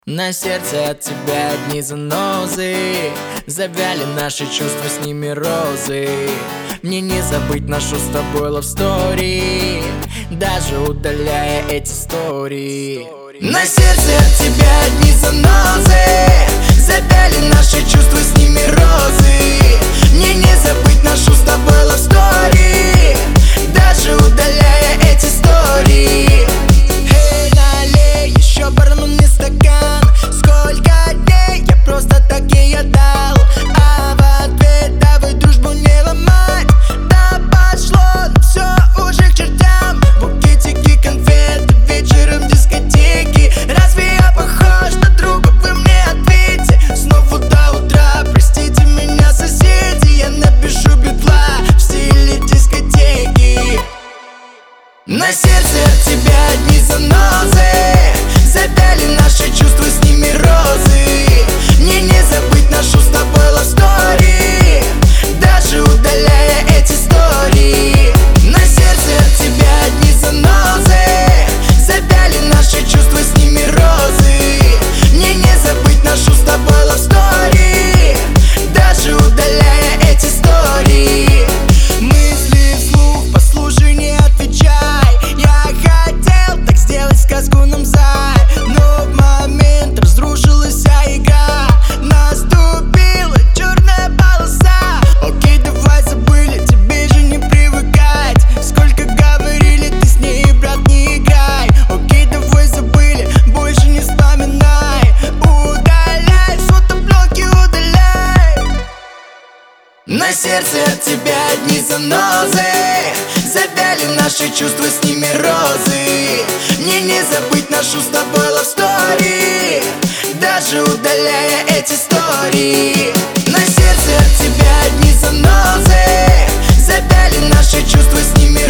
На сердце от тебя одни занозы, завяли наши чувства, с ними розы. Мне не забыть нашу с тобой love story, даже удаляя эти истории. На сердце от тебя одни занозы, завяли наши чувства, с ними розы. Мне не забыть нашу с тобой love story, даже удаляя эти истории. Эй, налей еще бармену мне стакан. Сколько дней я просто так ей отдал, а в ответ давай дружбу не ломать. Да пошло, но все уже к чертям. Букетики конфет вечером в дискотеке. Разве я похож на друга? Вы мне ответьте. Снова до утра, простите меня, соседи. Я напишу битва в стиле дискотеки. На сердце от тебя одни занозы, завяли наши чувства, с ними розы. Мне не забыть нашу с тобой love story, даже удаляя эти истории. На сердце от тебя одни занозы, завяли наши чувства, с ними розы. Мне не забыть нашу с тобой love story, даже удаляя эти истории. Мысли вслух, послушай, не отвечай. Я хотел так сделать сказку нам зай, но в момент разрушилась вся игра. Наступила черная полоса. Окей, давай забыли, тебе же не привыкать. Сколько говорили, ты с ней, брат, не играй. Окей, давай забыли, больше не вспоминай. Удаляй, фотоблоки удаляй. На сердце от тебя одни занозы, завяли наши чувства, с ними розы. Мне не забыть нашу с тобой love story, даже удаляя эти истории. На сердце от тебя одни занозы, завяли наши чувства, с ними